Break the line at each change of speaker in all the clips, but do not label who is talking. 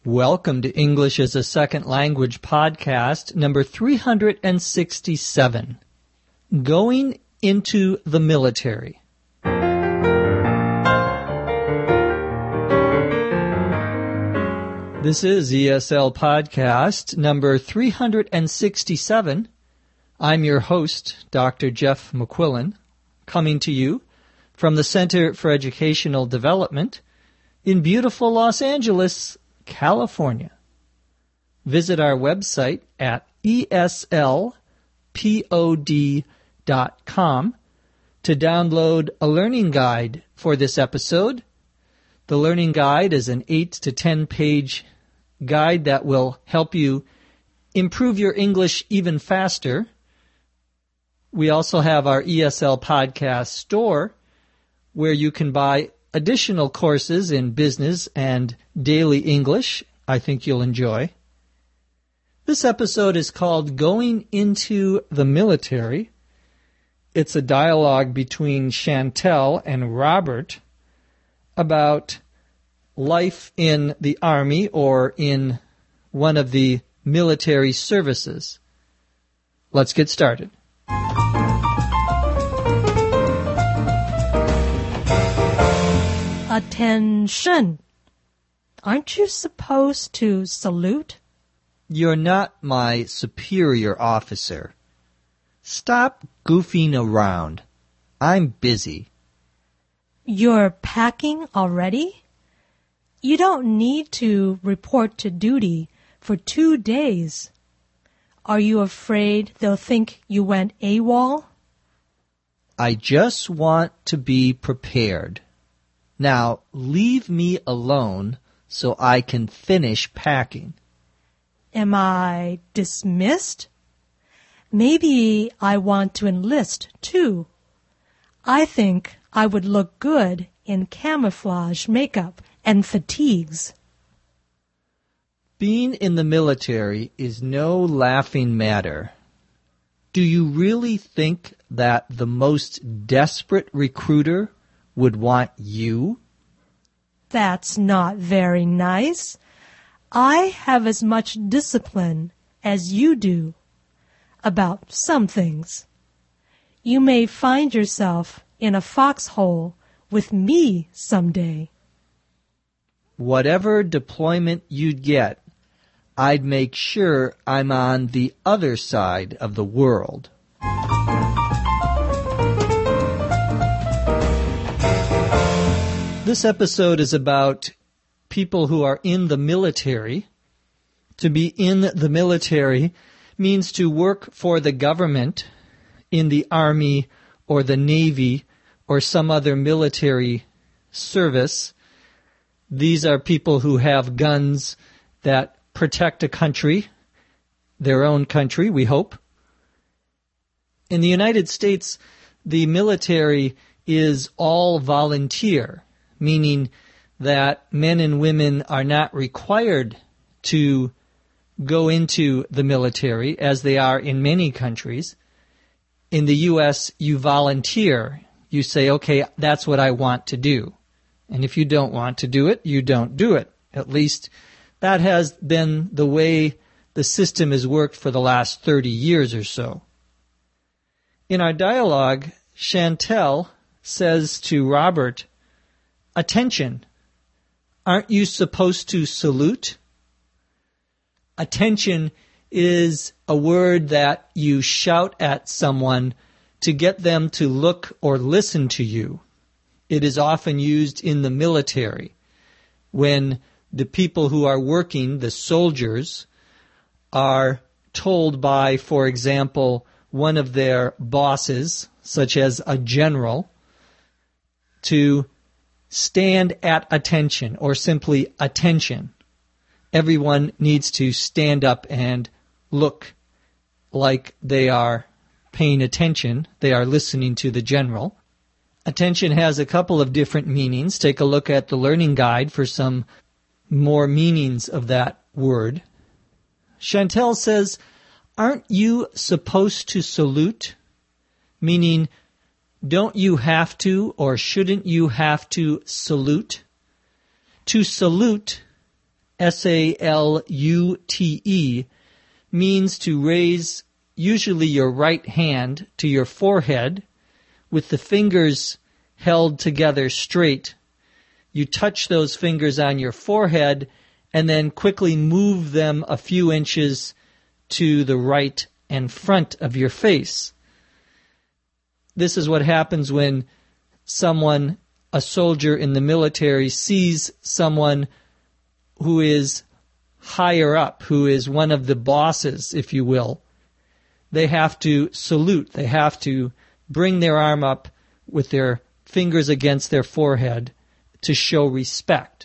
Welcome to English as a Second Language podcast number 367, Going into the Military. This is ESL podcast number 367. I'm your host, Dr. Jeff McQuillan, coming to you from the Center for Educational Development in beautiful Los Angeles, California. Visit our website at eslpod.com to download a learning guide for this episode. The learning guide is an 8 to 10 page guide that will help you improve your English even faster. We also have our ESL podcast store where you can buy additional courses in business and daily English I think you'll enjoy. This episode is called Going into the Military. It's a dialogue between Chantel and Robert about life in the Army or in one of the military services. Let's get started.
Attention! Aren't you supposed to salute?
You're not my superior officer. Stop goofing around. I'm busy.
You're packing already? You don't need to report to duty for 2 days. Are you afraid they'll think you went AWOL?
I just want to be prepared. Now, leave me alone so I can finish packing.
Am I dismissed? Maybe I want to enlist, too. I think I would look good in camouflage makeup and fatigues.
Being in the military is no laughing matter. Do you really think that the most desperate recruiter would want you?
That's not very nice. I have as much discipline as you do about some things. You may find yourself in a foxhole with me someday.
Whatever deployment you'd get, I'd make sure I'm on the other side of the world. This episode is about people who are in the military. To be in the military means to work for the government in the Army or the Navy or some other military service. These are people who have guns that protect a country, their own country, we hope. In the United States, the military is all volunteer, meaning that men and women are not required to go into the military as they are in many countries. In the U.S., you volunteer. You say, okay, that's what I want to do. And if you don't want to do it, you don't do it. At least that has been the way the system has worked for the last 30 years or so. In our dialogue, Chantel says to Robert, "Attention, aren't you supposed to salute?" Attention is a word that you shout at someone to get them to look or listen to you. It is often used in the military when the people who are working, the soldiers, are told by, for example, one of their bosses, such as a general, to stand at attention or simply attention. Everyone needs to stand up and look like they are paying attention. They are listening to the general. Attention has a couple of different meanings. Take a look at the learning guide for some more meanings of that word. Chantel says, "Aren't you supposed to salute?" Meaning, don't you have to or shouldn't you have to salute? To salute S-A-L-U-T-E, means to raise usually your right hand to your forehead with the fingers held together straight. You touch those fingers on your forehead and then quickly move them a few inches to the right and front of your face. This is what happens when someone, a soldier in the military, sees someone who is higher up, who is one of the bosses, if you will. They have to salute. They have to bring their arm up with their fingers against their forehead to show respect.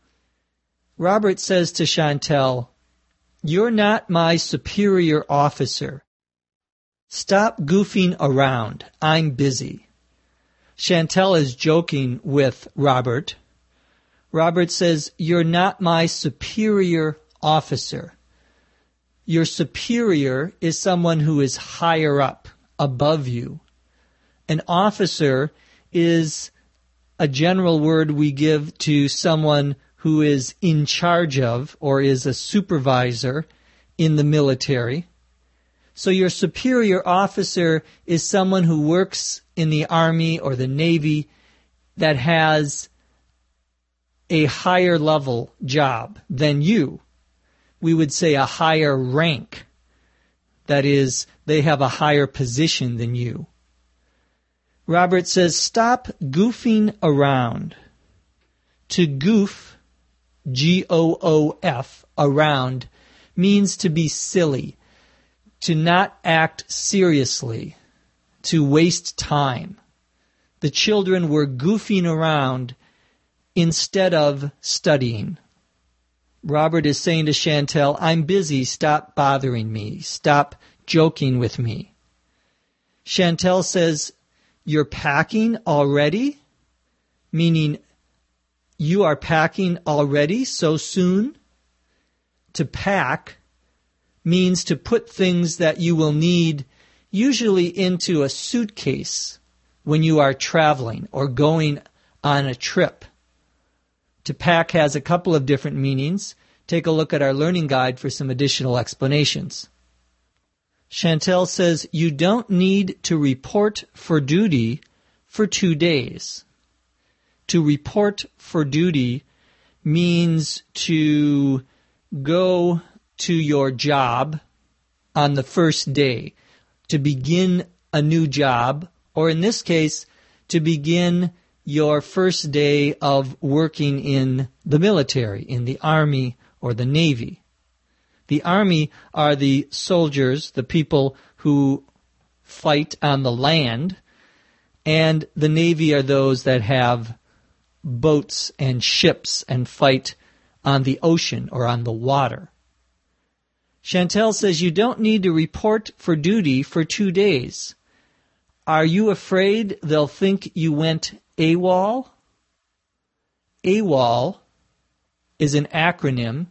Robert says to Chantel, "You're not my superior officer. Stop goofing around. I'm busy." Chantel is joking with Robert. Robert says, "You're not my superior officer." Your superior is someone who is higher up, above you. An officer is a general word we give to someone who is in charge of or is a supervisor in the military. So your superior officer is someone who works in the Army or the Navy that has a higher level job than you. We would say a higher rank. That is, they have a higher position than you. Robert says, "Stop goofing around." To goof, G-O-O-F, around, means to be silly, to not act seriously, to waste time. The children were goofing around instead of studying. Robert is saying to Chantel, "I'm busy, stop bothering me, stop joking with me." Chantel says, "You're packing already?" Meaning, you are packing already so soon? To pack means to put things that you will need usually into a suitcase when you are traveling or going on a trip. To pack has a couple of different meanings. Take a look at our learning guide for some additional explanations. Chantel says, "You don't need to report for duty for 2 days." To report for duty means to go to your job on the first day, to begin a new job, or in this case, to begin your first day of working in the military, in the Army or the Navy. The Army are the soldiers, the people who fight on the land, and the Navy are those that have boats and ships and fight on the ocean or on the water. Chantel says, "You don't need to report for duty for 2 days. Are you afraid they'll think you went AWOL?" AWOL is an acronym,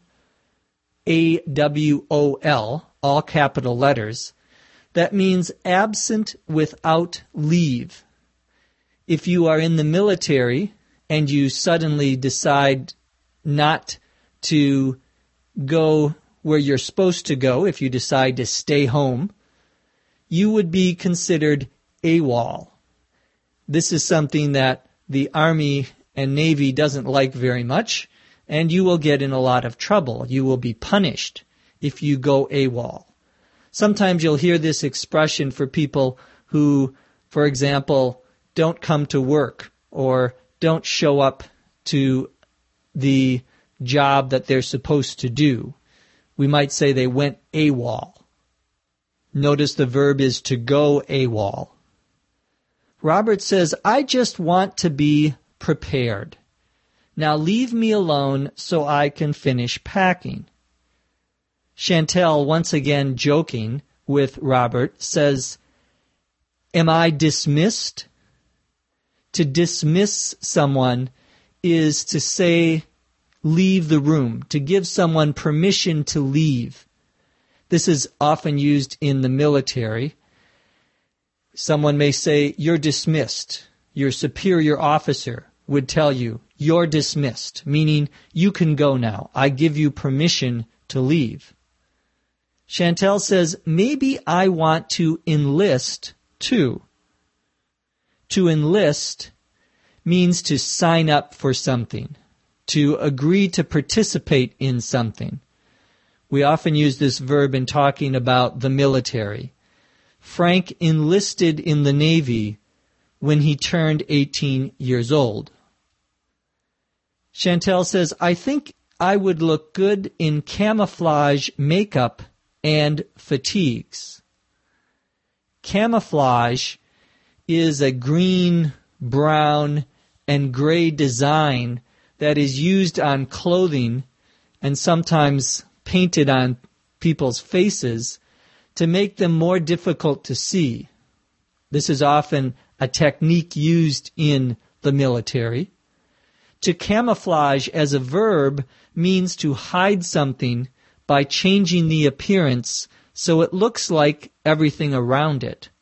AWOL, all capital letters. That means absent without leave. If you are in the military and you suddenly decide not to go where you're supposed to go, if you decide to stay home, you would be considered AWOL. This is something that the Army and Navy doesn't like very much, and you will get in a lot of trouble. You will be punished if you go AWOL. Sometimes you'll hear this expression for people who, for example, don't come to work or don't show up to the job that they're supposed to do. We might say they went AWOL. Notice the verb is to go AWOL. Robert says, "I just want to be prepared. Now leave me alone so I can finish packing." Chantel, once again joking with Robert, says, "Am I dismissed?" To dismiss someone is to say, leave the room, to give someone permission to leave. This is often used in the military. Someone may say, "You're dismissed." Your superior officer would tell you, you're dismissed, meaning you can go now. I give you permission to leave. Chantel says, maybe I want to enlist too. To enlist means to sign up for something, to agree to participate in something. We often use this verb in talking about the military. Frank enlisted in the Navy when he turned 18 years old. Chantel says, I think I would look good in camouflage makeup and fatigues. Camouflage is a green, brown, and gray design that is used on clothing and sometimes painted on people's faces to make them more difficult to see. This is often a technique used in the military. To camouflage as a verb means to hide something by changing the appearance so it looks like everything around it.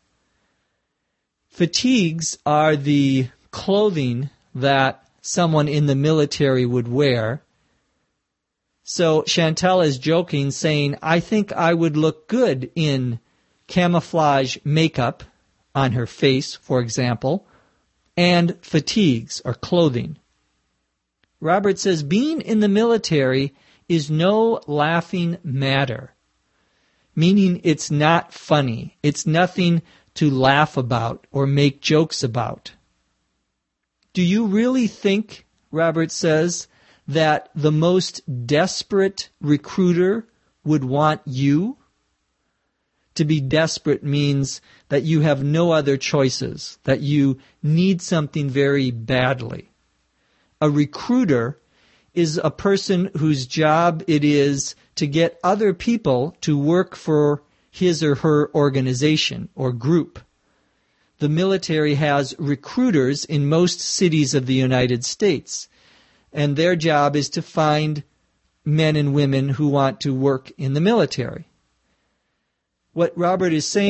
Fatigues are the clothing that someone in the military would wear. So Chantel is joking, saying, I think I would look good in camouflage makeup on her face, for example, and fatigues or clothing. Robert says, being in the military is no laughing matter, meaning it's not funny. It's nothing to laugh about or make jokes about. Do you really think, Robert says, that the most desperate recruiter would want you? To be desperate means that you have no other choices, that you need something very badly. A recruiter is a person whose job it is to get other people to work for his or her organization or group. The military has recruiters in most cities of the United States, and their job is to find men and women who want to work in the military. What Robert is saying